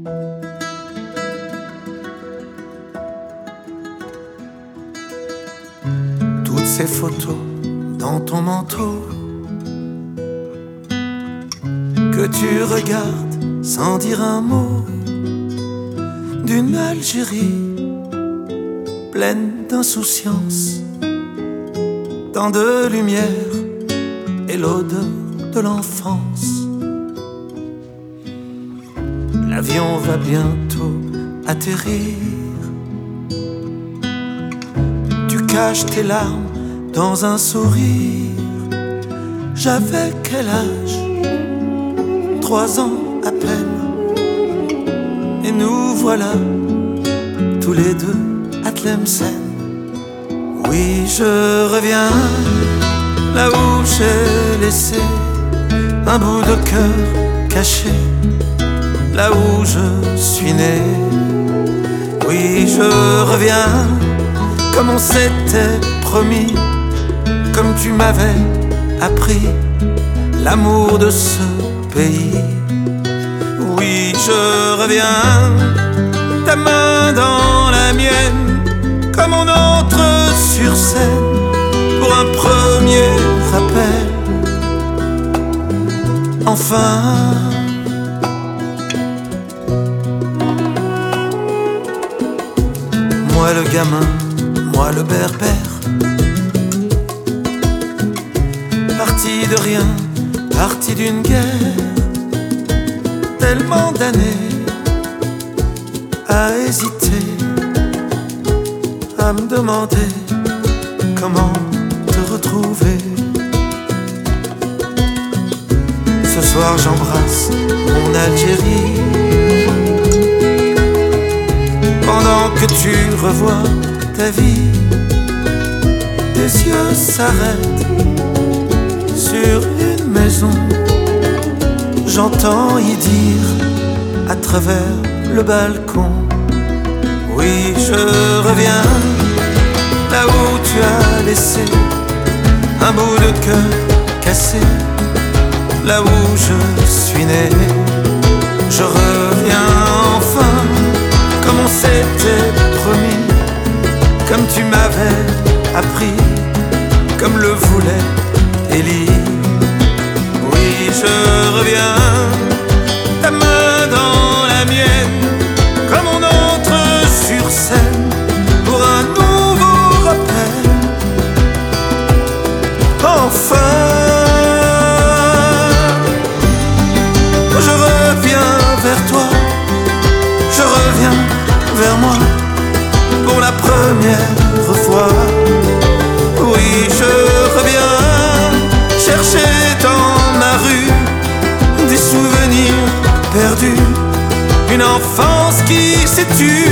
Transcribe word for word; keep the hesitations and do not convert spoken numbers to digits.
Toutes ces photos dans ton manteau que tu regardes sans dire un mot, d'une Algérie pleine d'insouciance, tant de lumière et l'odeur de l'enfance. L'avion va bientôt atterrir. Tu caches tes larmes dans un sourire. J'avais quel âge? Trois ans à peine. Et nous voilà tous les deux à Tlemcen. Oui, je reviens là où j'ai laissé un bout de cœur caché, là où je suis né. Oui, je reviens comme on s'était promis, comme tu m'avais appris l'amour de ce pays. Oui, je reviens, ta main dans la mienne, comme on entre sur scène pour un premier rappel. Enfin, moi le gamin, moi le berbère, parti de rien, parti d'une guerre, tellement d'années à hésiter, à me demander comment te retrouver. Ce soir j'embrasse mon Algérie, pendant que tu revois ta vie. Tes yeux s'arrêtent sur une maison, j'entends y dire à travers le balcon. Oui, je reviens là où tu as laissé un bout de cœur cassé, là où je suis né. Je reviens enfin comme on s'était promis, comme tu m'avais appris, comme le voulait Élie. Oui, je reviens, ta main dans la mienne, comme on entre sur scène pour un nouveau rappel. Enfin, je reviens vers toi, je reviens vers moi pour la première fois. Oui, je reviens chercher dans ma rue des souvenirs perdus, une enfance qui s'est tue